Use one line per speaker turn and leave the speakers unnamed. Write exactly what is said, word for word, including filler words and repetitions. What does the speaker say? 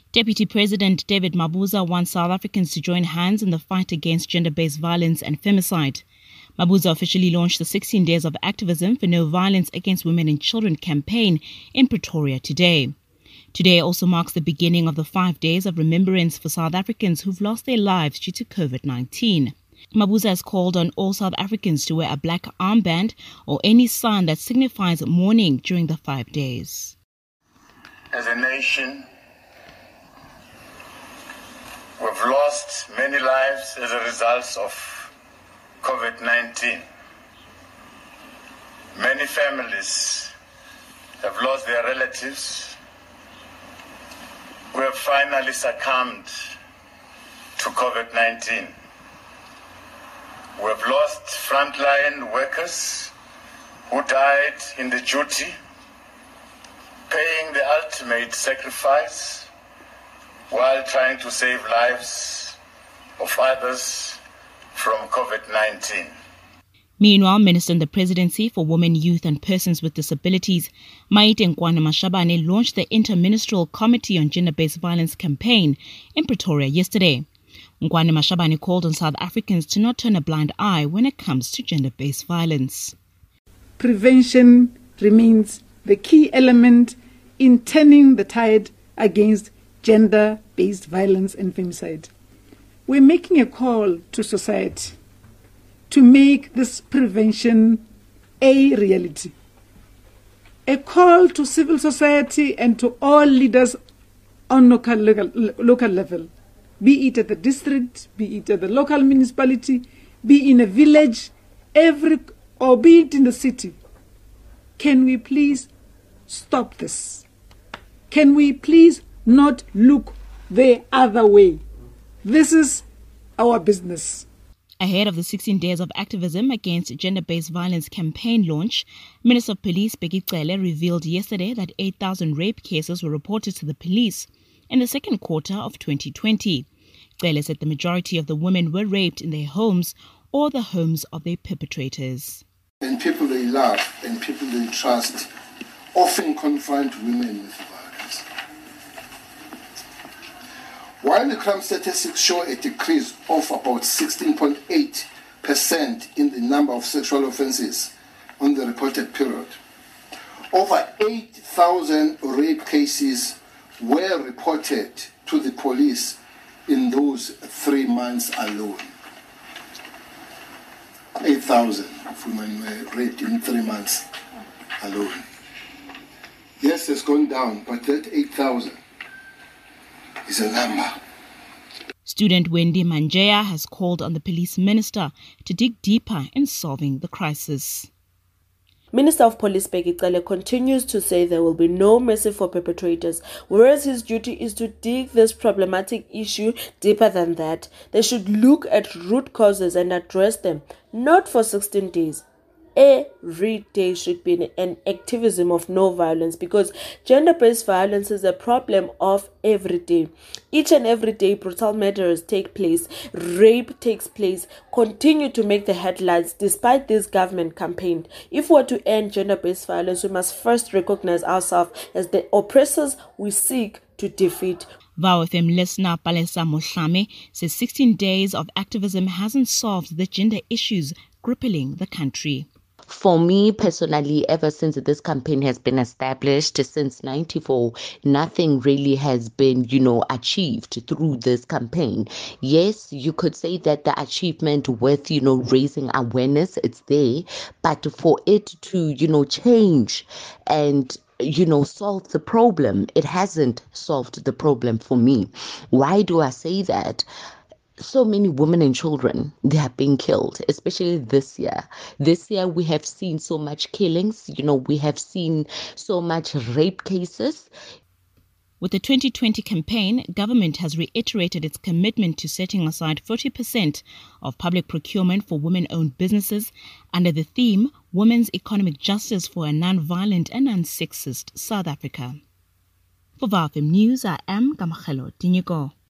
Deputy President David Mabuza wants South Africans to join hands in the fight against gender-based violence and femicide. Mabuza officially launched the sixteen Days of Activism for No Violence Against Women and Children campaign in Pretoria today. Today also marks the beginning of the five days of remembrance for South Africans who've lost their lives due to COVID nineteen. Mabuza has called on all South Africans to wear a black armband or any sign that signifies mourning during the five days.
As a nation, we've lost many lives as a result of COVID nineteen. Many families have lost their relatives who have finally succumbed to COVID nineteen. We have lost frontline workers who died in the duty, paying the ultimate sacrifice while trying to save lives of others from COVID nineteen.
Meanwhile, Minister in the Presidency for Women, Youth and Persons with Disabilities, Maite Nkwane Mashabane, launched the Inter-Ministerial Committee on Gender-Based Violence campaign in Pretoria yesterday. Nkwane Mashabane called on South Africans to not turn a blind eye when it comes to gender-based violence.
Prevention remains the key element in turning the tide against gender-based violence and femicide. We're making a call to society to make this prevention a reality. A call to civil society and to all leaders on local, local, local level, be it at the district, be it at the local municipality, be in a village, every or be it in the city. Can we please stop this? Can we please not look the other way? This is our business.
Ahead of the sixteen Days of Activism Against Gender-Based Violence campaign launch, Minister of Police Bheki Cele revealed yesterday that eight thousand rape cases were reported to the police in the second quarter of twenty twenty. Cele said the majority of the women were raped in their homes or the homes of their perpetrators.
And people they love and people they trust often confront women with violence. While the crime statistics show a decrease of about sixteen point eight percent in the number of sexual offences on the reported period, over eight thousand rape cases were reported to the police in those three months alone. eight thousand women were raped in three months alone. Yes, it's gone down, but that eight thousand is a number.
Student Wendy Manjea has called on the police minister to dig deeper in solving the crisis.
Minister of Police Bheki Cele continues to say there will be no mercy for perpetrators, whereas his duty is to dig this problematic issue deeper than that. They should look at root causes and address them, not for sixteen days. Every day should be an activism of no violence, because gender-based violence is a problem of every day. Each and every day brutal murders take place, rape takes place, continue to make the headlines despite this government campaign. If we're to end gender-based violence, we must first recognize ourselves as the oppressors we seek to defeat.
VOW F M listener Palesa Mohlame says sixteen days of activism hasn't solved the gender issues crippling the country.
For me personally, ever since this campaign has been established, since ninety-four, nothing really has been, you know, achieved through this campaign. Yes, you could say that the achievement with, you know, raising awareness, it's there, but for it to, you know, change and you know, solve the problem, it hasn't solved the problem for me. Why do I say that? So many women and children, they are being killed, especially this year. This year, we have seen so much killings. You know, we have seen so much rape cases.
With the twenty twenty campaign, government has reiterated its commitment to setting aside forty percent of public procurement for women-owned businesses under the theme Women's Economic Justice for a Non-Violent and Non-Sexist South Africa. For VOW F M News, I am Kamagelo Dinyiko.